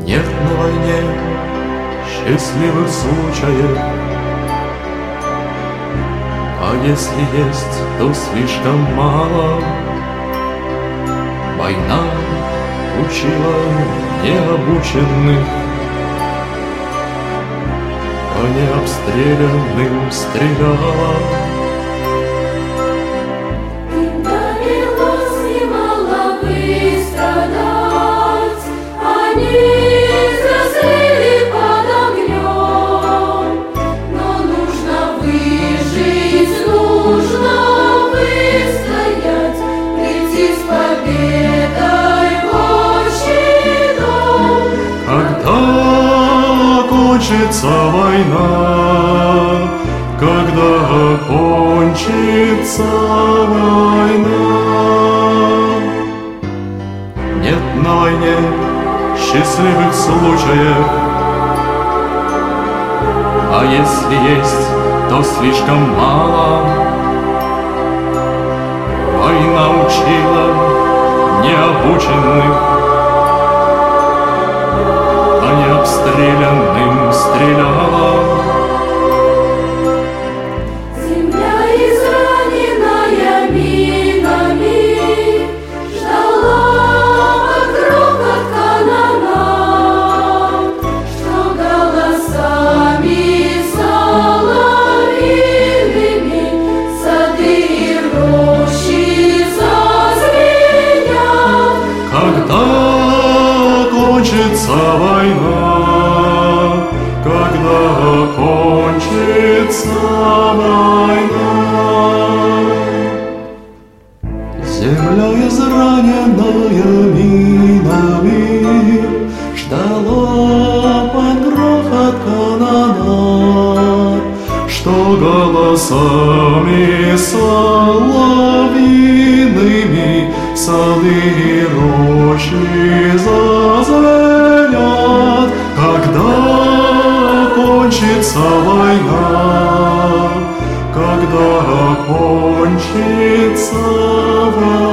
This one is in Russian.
Нет на войне счастливых случаев, а если есть, то слишком мало. Война учила необученных, по необстрелянным стреляла. Кончится война, когда кончится война. Нет на войне счастливых случаев, а если есть, то слишком мало. Война учила необученных, а необстрелянным стреляла. Земля, израненная минами, ждала под грохот канонад, что голосами соловьиными сады и рощи зазвенят. Когда кончится война, когда кончится война. Земля, израненная минами, ждала под грохот канонад, что голосами соловьиными сады и рощи зазвенят. Когда кончится война, когда кончится война.